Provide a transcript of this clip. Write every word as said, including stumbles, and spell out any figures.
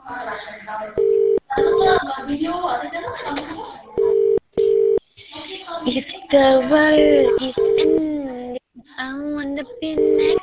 If the world is ending, I wanna be next